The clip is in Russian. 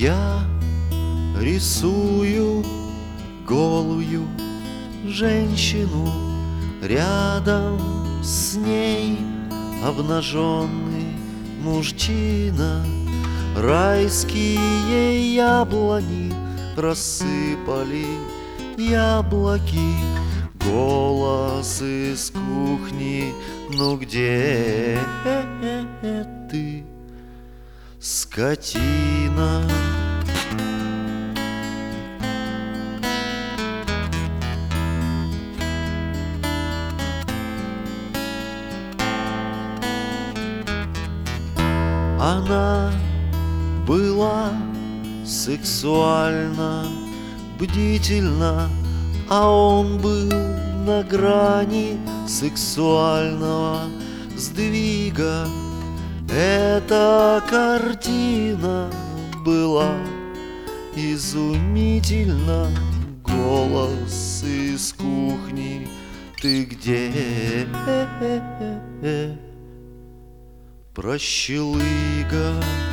Я рисую голую женщину, рядом с ней обнаженный мужчина. Райские яблони рассыпали яблоки. Голос из кухни: ну где ты, скотина? Она была сексуально бдительна, а он был на грани сексуального сдвига. Эта картина была изумительна. Голос из кухни: ты где, прощелыга?